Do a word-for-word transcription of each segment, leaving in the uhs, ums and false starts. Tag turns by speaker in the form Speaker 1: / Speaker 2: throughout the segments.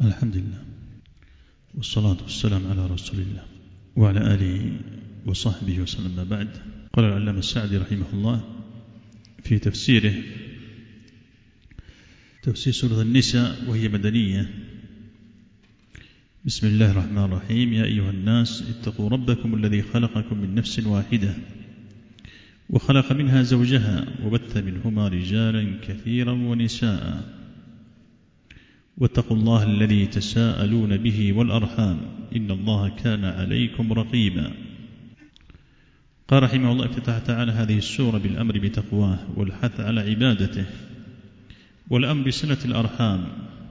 Speaker 1: الحمد لله والصلاة والسلام على رسول الله وعلى آله وصحبه وسلم. بعد، قال العلامة السعدي رحمه الله في تفسيره تفسير سورة النساء وهي مدنية: بسم الله الرحمن الرحيم. يا أيها الناس اتقوا ربكم الذي خلقكم من نفس واحدة وخلق منها زوجها وبث منهما رجالا كثيرا ونساء واتقوا الله الذي تساءلون به والأرحام إن الله كان عليكم رقيبا. قال رحمه الله: افتتح تعالى هذه السورة بالأمر بتقواه والحث على عبادته، والأمر بصلة الأرحام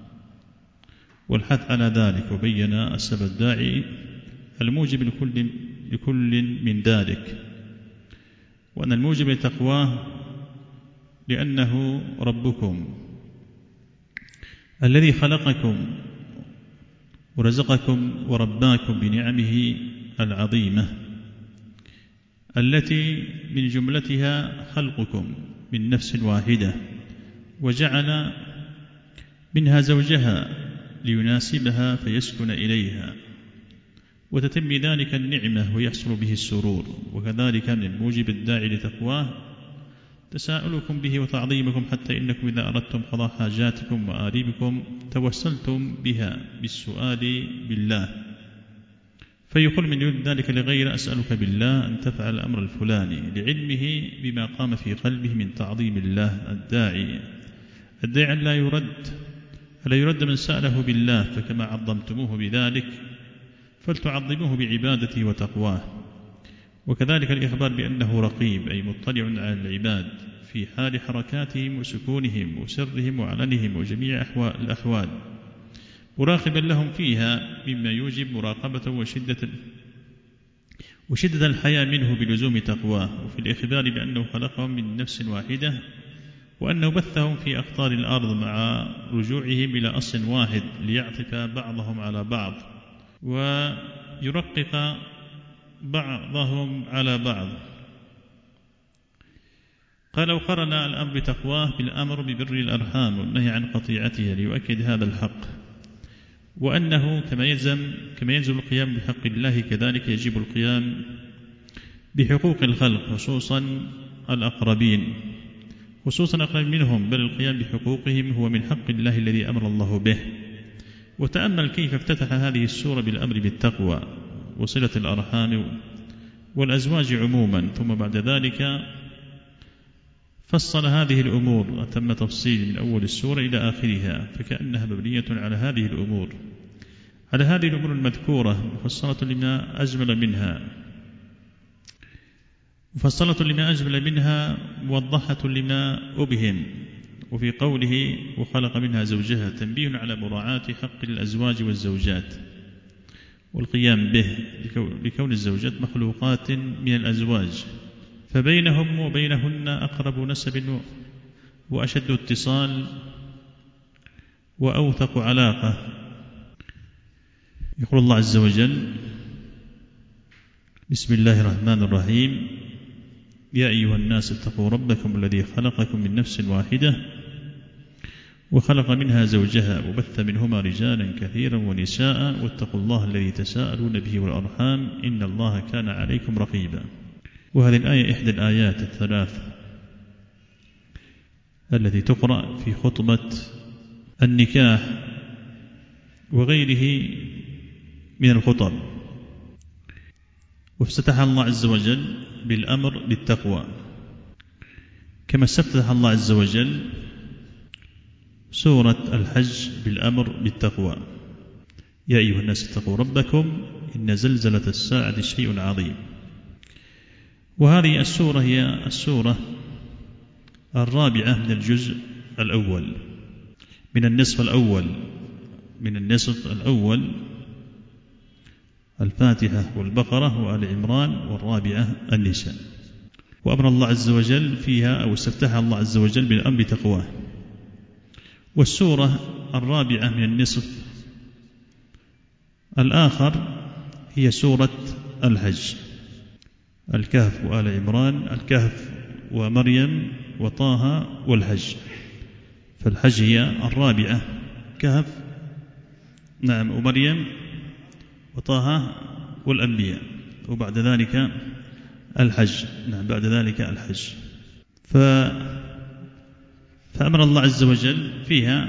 Speaker 1: والحث على ذلك، وبين السبب الداعي الموجب لكل, لكل من ذلك، وأن الموجب لتقواه لأنه ربكم الذي خلقكم ورزقكم ورباكم بنعمه العظيمة التي من جملتها خلقكم من نفس واحدة، وجعل منها زوجها ليناسبها فيسكن إليها وتتم ذلك النعمة ويحصل به السرور. وكذلك من الموجب الداعي لتقواه تساؤلكم به وتعظيمكم، حتى إنكم إذا أردتم قضاء حاجاتكم وآريبكم توسلتم بها بالسؤال بالله، فيقول من يريد ذلك لغير: أسألك بالله أن تفعل الأمر الفلاني، لعلمه بما قام في قلبه من تعظيم الله. الداعي الداعي لا يرد ألا يرد من سأله بالله، فكما عظمتموه بذلك فلتعظموه بعبادته وتقواه. وكذلك الإخبار بأنه رقيب، أي مطلع على العباد في حال حركاتهم وسكونهم وسرهم وعلنهم وجميع الأحوال، مراقبا لهم فيها مما يوجب مراقبة وشدة وشدة الحياة منه بلزوم تقواه. وفي الإخبار بأنه خلقهم من نفس واحدة، وأنه بثهم في أقطار الأرض مع رجوعهم إلى أصل واحد ليعطف بعضهم على بعض ويرقق بعضهم على بعض. قال: وقرن الأمر بتقواه بالأمر ببر الأرحام والنهي عن قطيعتها ليؤكد هذا الحق، وأنه كما يلزم كما يلزم القيام بحق الله كذلك يجب القيام بحقوق الخلق، خصوصا الأقربين خصوصا الأقرب منهم، بل القيام بحقوقهم هو من حق الله الذي أمر الله به. وتأمل كيف افتتح هذه السورة بالأمر بالتقوى وصلة الأرحام والأزواج عموما، ثم بعد ذلك فصل هذه الأمور أتم تفصيل من أول السورة إلى آخرها، فكأنها مبنية على هذه الأمور على هذه الأمور المذكورة، مفصلة لما أجمل منها مفصلة لما أجمل منها موضحة لما أبهم. وفي قوله: وخلق منها زوجها، تنبيه على مراعاة حق الأزواج والزوجات والقيام به، لكون الزوجات مخلوقات من الأزواج، فبينهم وبينهن أقرب نسب وأشد اتصال وأوثق علاقة. يقول الله عز وجل: بسم الله الرحمن الرحيم. يا أيها الناس اتقوا ربكم الذي خلقكم من نفس واحدة وخلق منها زوجها وبث منهما رجالا كثيرا ونساء واتقوا الله الذي تساءلون به والأرحام إن الله كان عليكم رقيبا. وهذه الآية إحدى الآيات الثلاث التي تقرأ في خطبة النكاح وغيره من الخطب، وافتتح الله عز وجل بالأمر بالتقوى، كما استفتح الله عز وجل سورة الحج بالأمر بالتقوى: يا أيها الناس اتقوا ربكم إن زلزلة الساعة شيء عظيم. وهذه السورة هي السورة الرابعة من الجزء الأول من النصف الأول من النصف الأول الفاتحة والبقرة وآل عمران، والرابعة النساء. وأمر الله عز وجل فيها أو استفتح الله عز وجل بالأمر بتقواه. والسورة الرابعة من النصف الآخر هي سورة الحج: الكهف وآل عمران، الكهف ومريم وطه والحج. فالحج هي الرابعة، كهف نعم ومريم وطه والأنبياء، وبعد ذلك الحج. نعم بعد ذلك الحج. ف... فأمر الله عز وجل فيها،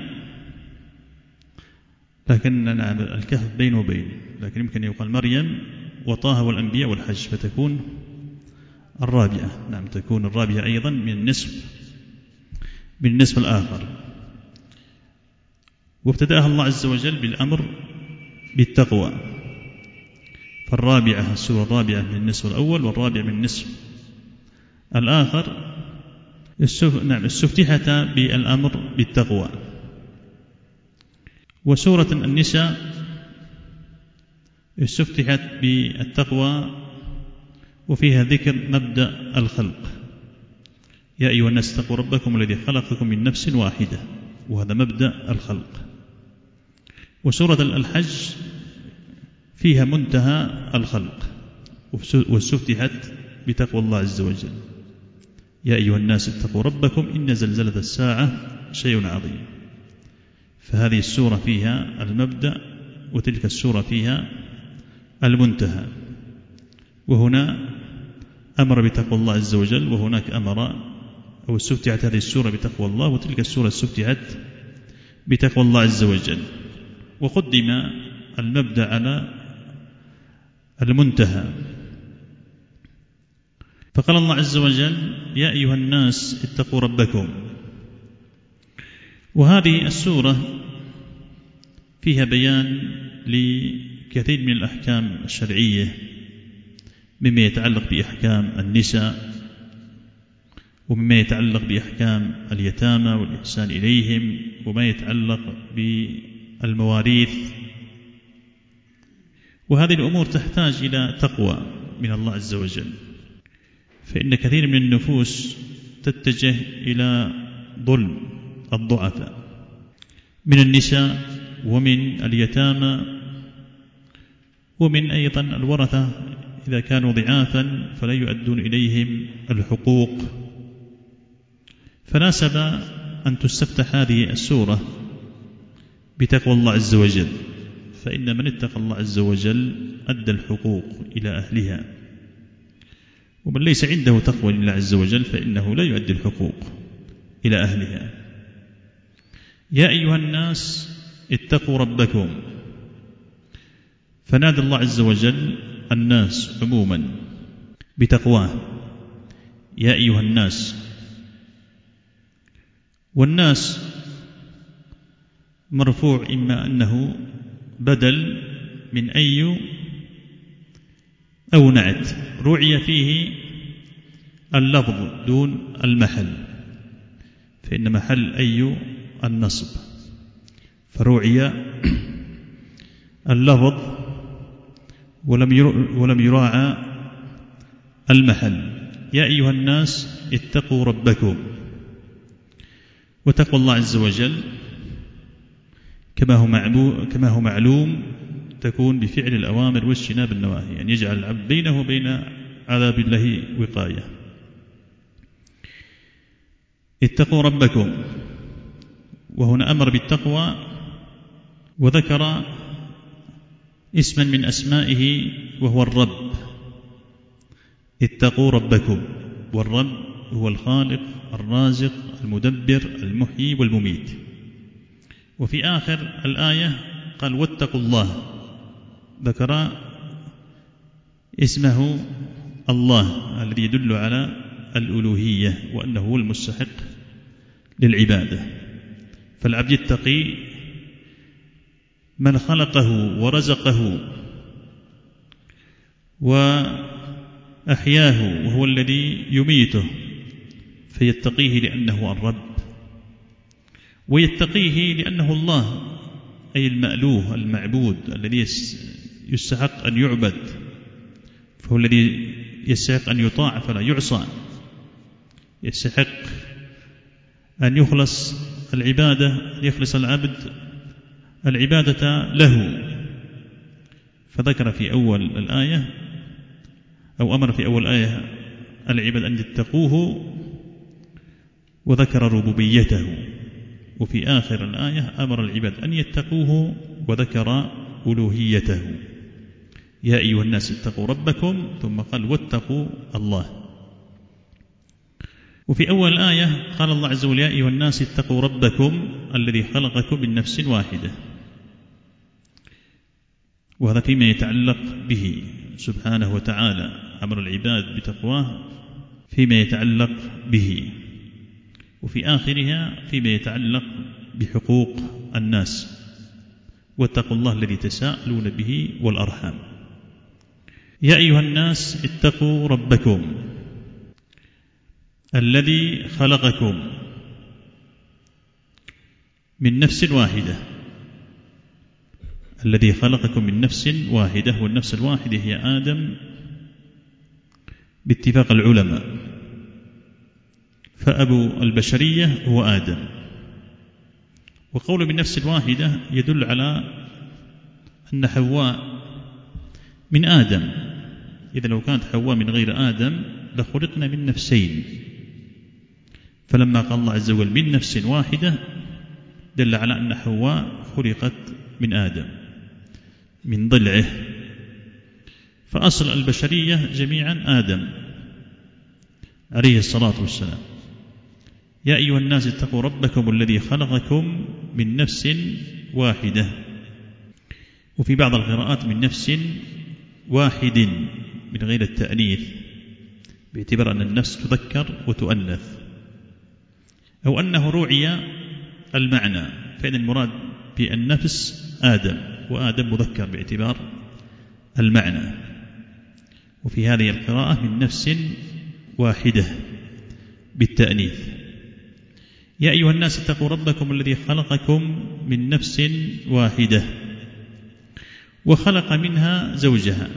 Speaker 1: لكن نعم الكهف بين وبين، لكن يمكن يقال مريم وطه والأنبياء والحج فتكون الرابعة. نعم تكون الرابعة أيضا من النصف من النصف الآخر. وابتدأها الله عز وجل بالأمر بالتقوى، فالرابعة السورة الرابعة من النصف الأول والرابعة من النصف الآخر نعم استفتحت بالأمر بالتقوى. وسورة النساء استفتحت بالتقوى وفيها ذكر مبدأ الخلق، يا أيها الناس اتقوا ربكم الذي خلقكم من نفس واحدة، وهذا مبدأ الخلق. وسورة الحج فيها منتهى الخلق، واستفتحت بتقوى الله عز وجل، يا أيها الناس اتقوا ربكم إن زلزلة الساعة شيء عظيم. فهذه السورة فيها المبدأ، وتلك السورة فيها المنتهى. وهنا أمر بتقوى الله عز وجل، وهناك أمر أو استفتحت هذه السورة بتقوى الله، وتلك السورة استفتحت بتقوى الله عز وجل، وقدم المبدأ على المنتهى. فقال الله عز وجل يا أيها الناس اتقوا ربكم. وهذه السورة فيها بيان لكثير من الأحكام الشرعية مما يتعلق بأحكام النساء، ومما يتعلق بأحكام اليتامى والإحسان إليهم، وما يتعلق بالمواريث. وهذه الأمور تحتاج إلى تقوى من الله عز وجل، فإن كثير من النفوس تتجه إلى ظلم الضعفاء من النساء ومن اليتامى ومن أيضا الورثة إذا كانوا ضعافا فلا يؤدون إليهم الحقوق. فناسب أن تستفتح هذه السورة بتقوى الله عز وجل، فإن من اتقى الله عز وجل أدى الحقوق إلى أهلها، ومن ليس عنده تقوى لله عز وجل فإنه لا يؤدي الحقوق إلى أهلها. يا أيها الناس اتقوا ربكم، فنادى الله عز وجل الناس عموما بتقواه، يا أيها الناس. والناس مرفوع إما أنه بدل من أي أو نعت، رعي فيه اللفظ دون المحل، فإن محل أي النصب، فرعي اللفظ ولم يراعى المحل. يا أيها الناس اتقوا ربكم. وتقوى الله عز وجل كما هو كما هو معلوم تكون بفعل الأوامر واجتناب النواهي، يعني يجعل العبد بينه وبين عذاب الله وقاية. اتقوا ربكم، وهنا أمر بالتقوى وذكر اسما من أسمائه وهو الرب. اتقوا ربكم، والرب هو الخالق الرازق المدبر المحيي والمميت. وفي آخر الآية قال واتقوا الله، ذكر اسمه الله الذي يدل على الألوهية وأنه هو المستحق للعبادة. فالعبد يتقي من خلقه ورزقه وأحياه وهو الذي يميته، فيتقيه لأنه الرب، ويتقيه لأنه الله أي المألوه المعبود الذي يستحق أن يعبد، فهو الذي يستحق أن يطاع فلا يعصى، يستحق أن يخلص العبادة يخلص العبد العبادة له. فذكر في أول الآية أو أمر في أول آية العباد أن يتقوه وذكر ربوبيته، وفي آخر الآية أمر العباد أن يتقوه وذكر ألوهيته. يا أيها الناس اتقوا ربكم، ثم قال واتقوا الله. وفي أول الآية قال الله عز وجل: يا أيها الناس اتقوا ربكم الذي خلقكم من نفس واحدة، وهذا فيما يتعلق به سبحانه وتعالى، أمر العباد بتقواه فيما يتعلق به، وفي آخرها فيما يتعلق بحقوق الناس: واتقوا الله الذي تساءلون به والأرحام. يا أيها الناس اتقوا ربكم الذي خلقكم من نفس واحدة، الذي خلقكم من نفس واحدة، والنفس الواحدة هي آدم باتفاق العلماء، فأبو البشرية هو آدم. وقول من نفس واحدة يدل على أن حواء من آدم، إذا لو كانت حواء من غير آدم لخلقنا من نفسين، فلما قال الله عز وجل من نفس واحدة دل على أن حواء خلقت من آدم من ضلعه، فأصل البشرية جميعا آدم عليه الصلاة والسلام. يا أيها الناس اتقوا ربكم الذي خلقكم من نفس واحدة، وفي بعض القراءات من نفس واحد من غير التأنيث، باعتبار أن النفس تذكر وتؤنث، أو أنه روعي المعنى، فإن المراد بالنفس آدم، وآدم مذكر باعتبار المعنى. وفي هذه القراءة من نفس واحدة بالتأنيث. يا أيها الناس اتقوا ربكم الذي خلقكم من نفس واحدة وخلق منها زوجها،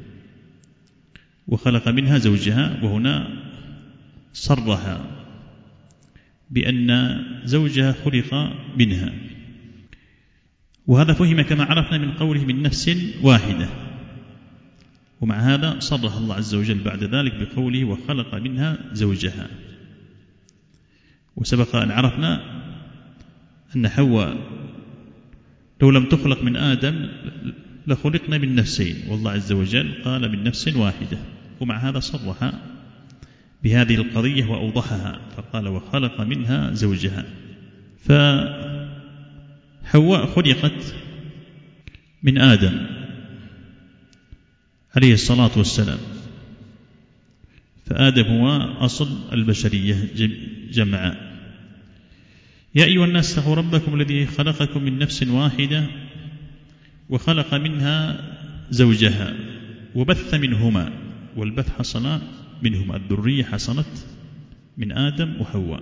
Speaker 1: وخلق منها زوجها، وهنا صرح بأن زوجها خلق منها، وهذا فهم كما عرفنا من قوله من نفس واحدة، ومع هذا صرح الله عز وجل بعد ذلك بقوله وخلق منها زوجها. وسبق أن عرفنا أن حواء لو لم تخلق من آدم لخلقنا من نفسين، والله عز وجل قال من نفس واحدة، ومع هذا صرح بهذه القضية وأوضحها فقال وخلق منها زوجها. فحواء خلقت من آدم عليه الصلاة والسلام، فآدم هو أصل البشرية جمعاء. يا أيها الناس اتقوا ربكم الذي خلقكم من نفس واحدة وخلق منها زوجها وبث منهما، والبث حصل منهما، الذرية حصلت من آدم وحواء،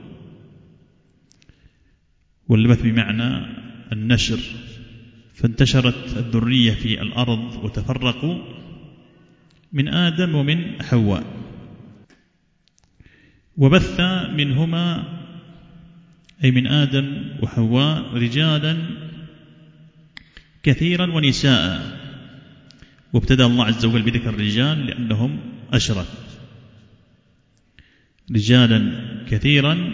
Speaker 1: والبث بمعنى النشر، فانتشرت الذرية في الأرض وتفرقوا من آدم ومن حواء. وبث منهما أي من آدم وحواء رجالا كثيرا ونساء، وابتدأ الله عز وجل بذكر الرجال لأنهم أشرف، رجالا كثيرا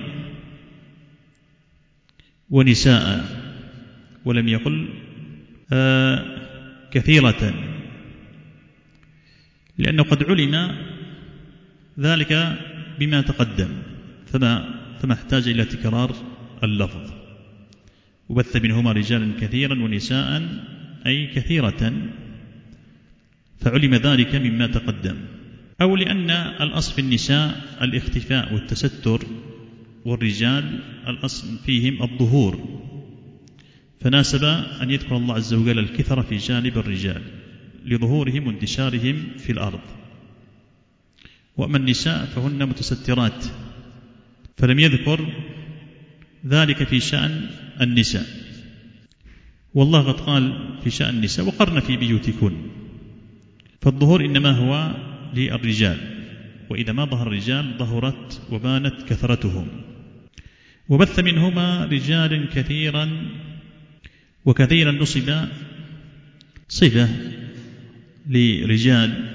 Speaker 1: ونساء، ولم يقل آه كثيرة، لأنه قد علم ذلك بما تقدم فما, فما احتاج إلى تكرار اللفظ. وبث منهما رجالا كثيرا ونساء أي كثيرة، فعلم ذلك مما تقدم، أو لأن الأصل في النساء الاختفاء والتستر، والرجال الأصل فيهم الظهور، فناسب أن يذكر الله عز وجل الكثرة في جانب الرجال لظهورهم وانتشارهم في الأرض. وأما النساء فهن متسترات، فلم يذكر ذلك في شأن النساء، والله قد قال في شأن النساء وقرن في بيوتكن، فالظهور إنما هو للرجال، وإذا ما ظهر الرجال ظهرت وبانت كثرتهم. وبث منهما رجالا كثيرا، وكثيرا نصب صفة لرجال،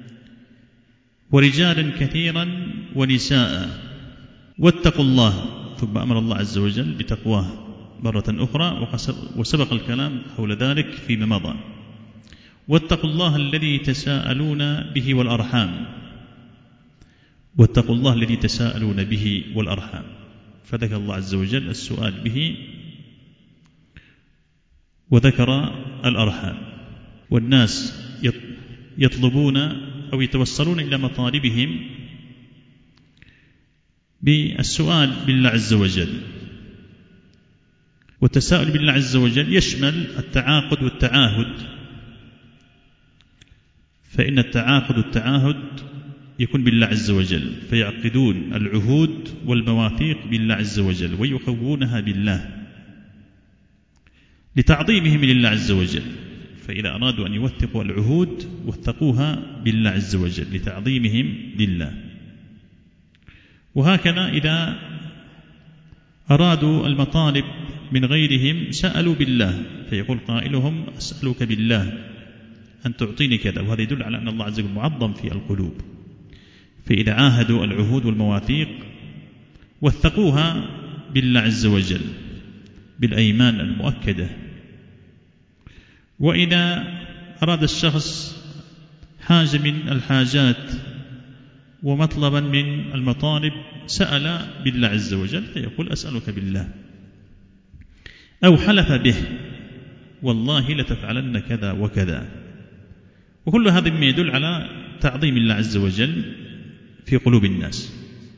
Speaker 1: ورجالا كثيرا ونساء. واتقوا الله، ثم أمر الله عز وجل بتقواه مرة أخرى، وسبق الكلام حول ذلك فيما مضى. واتقوا الله الذي تساءلون به والأرحام، واتقوا الله الذي تساءلون به والأرحام، فذكر الله عز وجل السؤال به وذكر الأرحام. والناس يطلبون أو يتوصلون إلى مطالبهم بالسؤال بالله عز وجل. والتساؤل بالله عز وجل يشمل التعاقد والتعاهد، فإن التعاقد والتعاهد يكون بالله عز وجل، فيعقدون العهود والمواثيق بالله عز وجل ويخونها بالله لتعظيمهم لله عز وجل. فإذا أرادوا أن يوثقوا العهود وثقوها بالله عز وجل لتعظيمهم لله. وهكذا إذا أرادوا المطالب من غيرهم سألوا بالله، فيقول قائلهم أسألك بالله أن تعطيني كذا، وهذا يدل على أن الله عز وجل معظم في القلوب. فإذا عاهدوا العهود والمواثيق وثقوها بالله عز وجل بالأيمان المؤكدة. وإذا أراد الشخص حاجة من الحاجات ومطلبا من المطالب سأل بالله عز وجل، فيقول أسألك بالله، أو حلف به والله لتفعلن كذا وكذا. وكل هذا مما يدل على تعظيم الله عز وجل في قلوب الناس.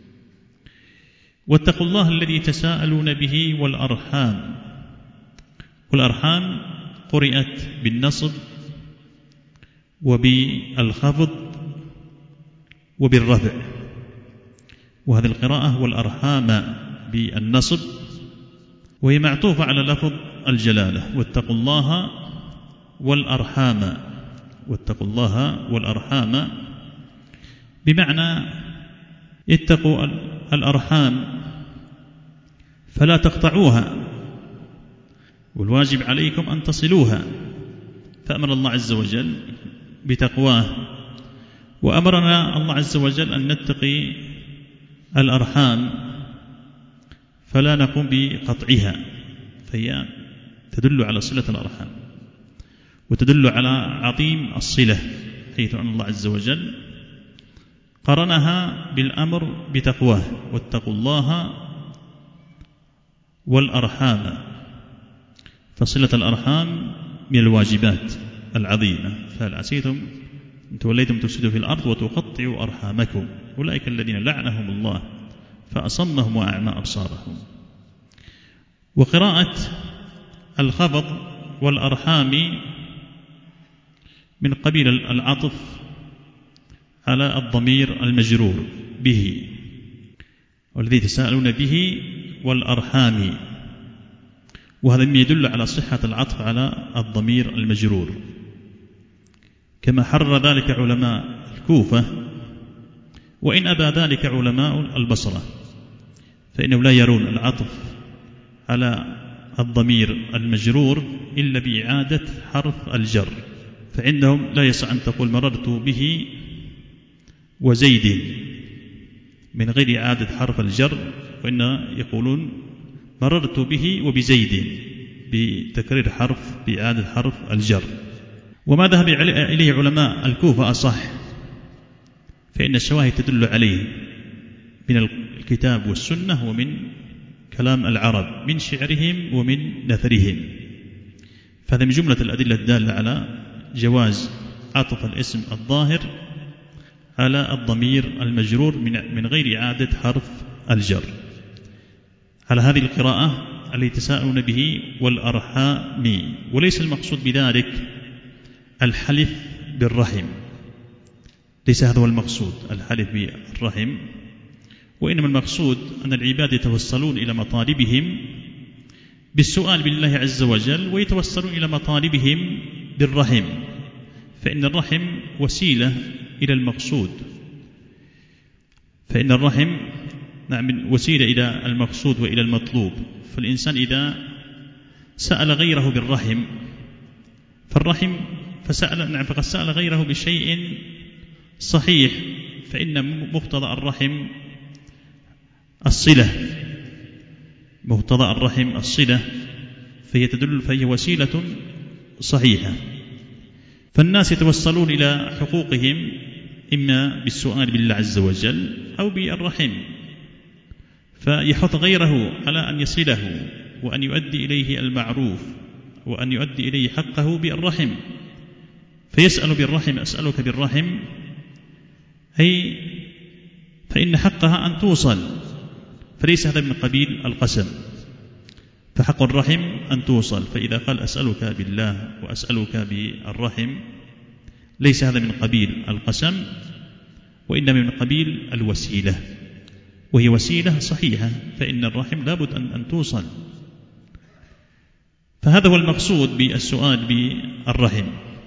Speaker 1: واتقوا الله الذي تساءلون به والأرحام. والأرحام قرئت بالنصب وبالخفض وبالرفع، وهذه القراءة والأرحام بالنصب، وهي معطوفة على لفظ الجلالة واتقوا الله والأرحام. واتقوا الله والأرحام بمعنى اتقوا الأرحام فلا تقطعوها، والواجب عليكم أن تصلوها. فأمر الله عز وجل بتقواه، وأمرنا الله عز وجل أن نتقي الأرحام فلا نقوم بقطعها، فهي تدل على صلة الأرحام وتدل على عظيم الصلة، حيث أن الله عز وجل قرنها بالأمر بتقواه واتقوا الله والأرحام. فصلة الأرحام من الواجبات العظيمة. فهل عسيتم إن توليتم تفسدوا في الأرض وتقطعوا أرحامكم أولئك الذين لعنهم الله فأصمهم وأعمى أبصارهم. وقراءة الخفض والأرحام من قبيل العطف على الضمير المجرور به، والذي تساءلون به والأرحام، وهذا يدل على صحة العطف على الضمير المجرور، كما حرر ذلك علماء الكوفة، وإن أبى ذلك علماء البصرة، فإنهم لا يرون العطف على الضمير المجرور إلا بإعادة حرف الجر. فعندهم لا يصح أن تقول مررت به وزيد من غير إعادة حرف الجر، وإن يقولون مررت به وبزيد بتكرير حرف بإعادة حرف الجر. وما ذهب إليه علماء الكوفة أصح، فإن الشواهد تدل عليه من الكتاب والسنة ومن كلام العرب من شعرهم ومن نثرهم. فهذا من جملة الأدلة الدالة على جواز عطف الاسم الظاهر على الضمير المجرور من غير إعادة حرف الجر، على هذه القراءة التي تساءلون به والأرحام. وليس المقصود بذلك الحلف بالرحم، ليس هذا هو المقصود الحلف بالرحم، وإنما المقصود أن العباد يتوصلون إلى مطالبهم بالسؤال بالله عز وجل، ويتوصلون إلى مطالبهم بالرحم، فإن الرحم وسيلة إلى المقصود، فإن الرحم نعم وسيلة إلى المقصود وإلى المطلوب. فالإنسان إذا سأل غيره بالرحم فالرحم فسأل نعم فقد سأل غيره بشيء صحيح، فإن مقتضى الرحم الصلة، مقتضى الرحم الصلة، فهي تدل فهي وسيلة صحيحة. فالناس يتوصلون إلى حقوقهم إما بالسؤال بالله عز وجل أو بالرحم، فيحث غيره على أن يصله وأن يؤدي إليه المعروف وأن يؤدي إليه حقه بالرحم، فيسأل بالرحم أسألك بالرحم، أي فإن حقها أن توصل، فليس هذا من قبيل القسم، فحق الرحم أن توصل. فإذا قال أسألك بالله وأسألك بالرحم ليس هذا من قبيل القسم، وإنما من قبيل الوسيلة، وهي وسيلة صحيحة، فإن الرحم لابد أن, أن توصل. فهذا هو المقصود بالسؤال بالرحم.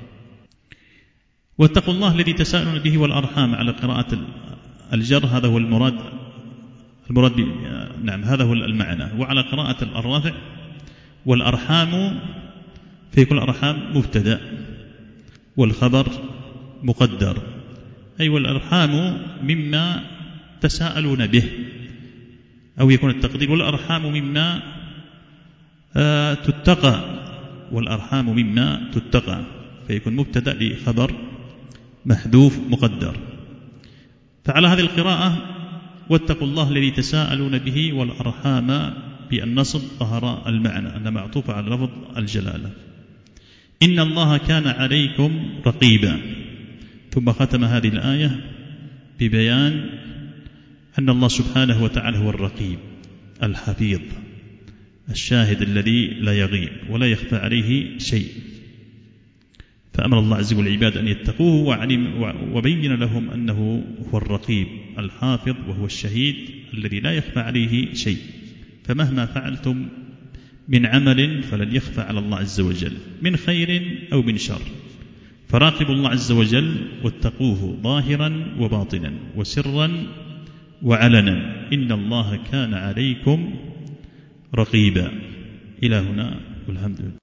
Speaker 1: واتقوا الله الذي تساءلون به والأرحام على قراءة الجر، هذا هو المراد المراد نعم هذا هو المعنى. وعلى قراءة الرافع والأرحام فيكون الأرحام مبتدأ والخبر مقدر، أي والأرحام مما تساءلون به، أو يكون التقدير والأرحام مما آه تتقى، والأرحام مما تتقى، فيكون مبتدأ لخبر محذوف مقدر. فعلى هذه القراءة واتقوا الله الذي تساءلون به والأرحام بالنصب ظهر المعنى أن معطوف على لفظ الجلالة. إن الله كان عليكم رقيبا. ثم ختم هذه الآية ببيان أن الله سبحانه وتعالى هو الرقيب الحفيظ الشاهد الذي لا يغيب ولا يخفى عليه شيء. فأمر الله عز وجل العباد أن يتقوه وعلم وبين لهم أنه هو الرقيب الحافظ وهو الشهيد الذي لا يخفى عليه شيء. فمهما فعلتم من عمل فلن يخفى على الله عز وجل من خير أو من شر، فراقبوا الله عز وجل واتقوه ظاهرا وباطنا وسرا وعلنا، إن الله كان عليكم رقيبا. إلى هنا والحمد لله.